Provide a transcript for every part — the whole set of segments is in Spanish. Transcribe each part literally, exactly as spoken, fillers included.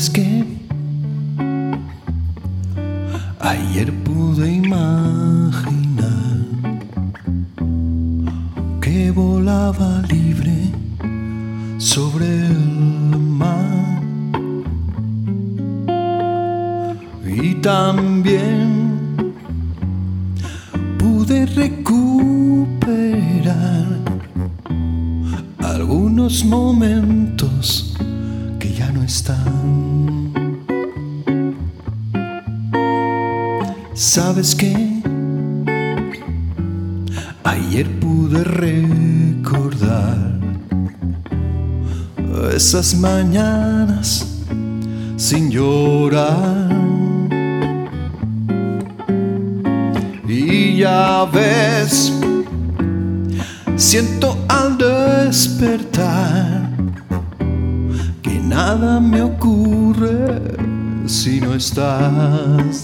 ¿Sabes qué? Ayer pude imaginar que volaba libre sobre el mar, y también pude recuperar algunos momentos que ya no están. ¿Sabes qué? Ayer pude recordar esas mañanas sin llorar, y ya ves, siento al despertar que nada me ocurre si no estás.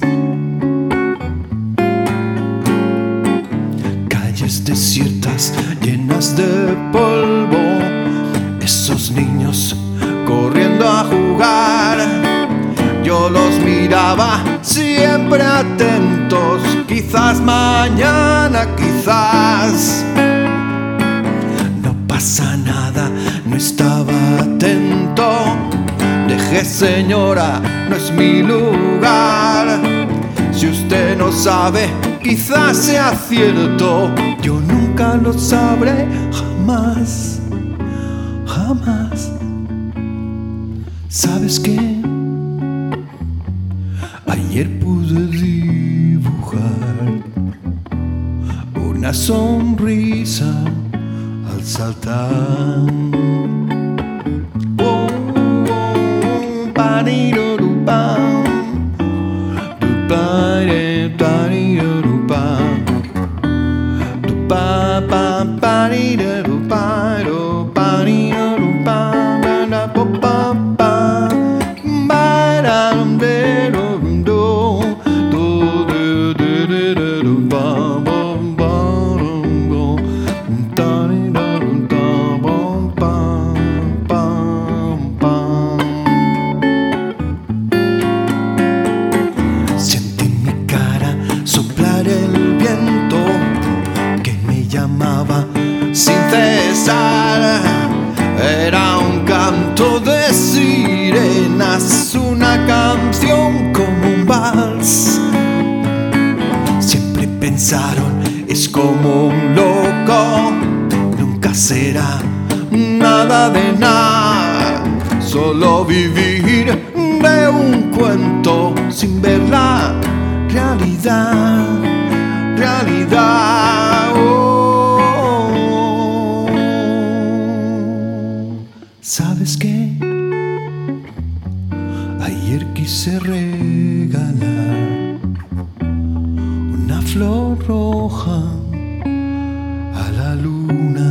Calles desiertas llenas de polvo, esos niños corriendo a jugar. Yo los miraba siempre atentos, quizás mañana, quizás. No pasa nada, no estaba atento. Dejé, señora, no es mi lugar. Si usted no sabe, quizás sea cierto. Yo nunca lo sabré, jamás, jamás. ¿Sabes qué? Ayer pude dibujar una sonrisa al saltar. Oh, oh, parirurupam, tupare, tarirurupam, tupapa, pariruruparo, parirurupam, papapa, baramdero. Sentí mi cara soplar el viento que me llamaba sin cesar. Era un canto de sirenas, una canción como un vals. Siempre pensaron, es como un loco, nunca será nada de nada, solo vivir de un cuento sin ver la realidad, realidad. Oh. ¿Sabes qué? Ayer quise regalar una flor roja a la luna.